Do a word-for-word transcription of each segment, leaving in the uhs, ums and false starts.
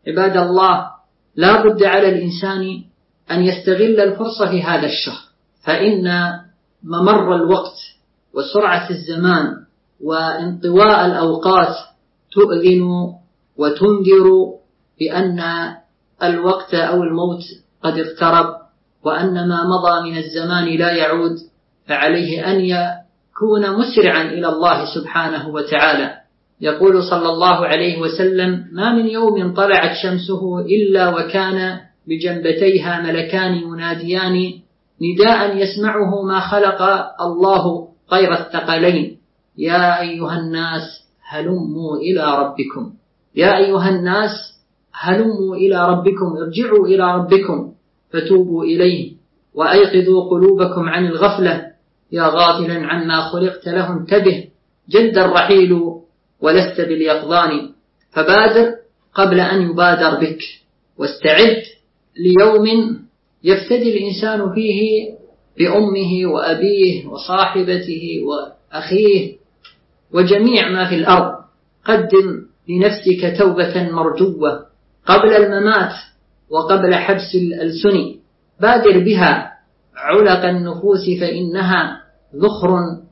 عباد الله، لا بد على الإنسان أن يستغل الفرصة في هذا الشهر، فإن ممر الوقت وسرعة الزمان وانطواء الأوقات تؤذن وتنذر بأن الوقت أو الموت قد اقترب، وأن ما مضى من الزمان لا يعود، فعليه أن يكون مسرعا إلى الله سبحانه وتعالى. يقول صلى الله عليه وسلم: ما من يوم طلعت شمسه إلا وكان بجنبتيها ملكان يناديان نداء يسمعه ما خلق الله غير الثقلين: يا أيها الناس هلموا إلى ربكم، يا أيها الناس هلموا إلى ربكم، ارجعوا إلى ربكم فتوبوا إليه وأيقظوا قلوبكم عن الغفلة، يا غافلا عما خلقت له انتبه، جد الرحيل ولست باليقظان. فبادر قبل أن يبادر بك، واستعد ليوم يفتدي الإنسان فيه بأمه وأبيه وصاحبته وأخيه وجميع ما في الأرض. قدم لنفسك توبة مرجوة قبل الممات وقبل حبس الألسن، بادر بها علق النفوس فإنها ذخر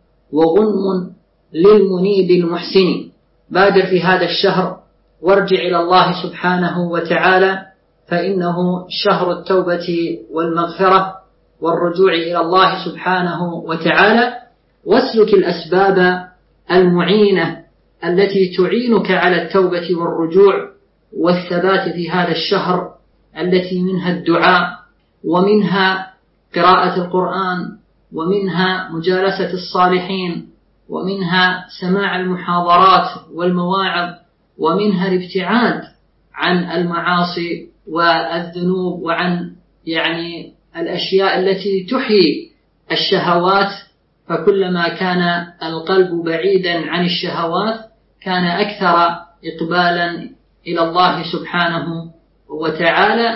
وغنم للمنيب المحسن. بادر في هذا الشهر وارجع إلى الله سبحانه وتعالى، فإنه شهر التوبة والمغفرة والرجوع إلى الله سبحانه وتعالى. واسلك الأسباب المعينة التي تعينك على التوبة والرجوع والثبات في هذا الشهر، التي منها الدعاء، ومنها قراءة القرآن، ومنها مجالسة الصالحين، ومنها سماع المحاضرات والمواعظ، ومنها الابتعاد عن المعاصي والذنوب وعن يعني الأشياء التي تحيي الشهوات. فكلما كان القلب بعيدا عن الشهوات كان أكثر إقبالا إلى الله سبحانه وتعالى.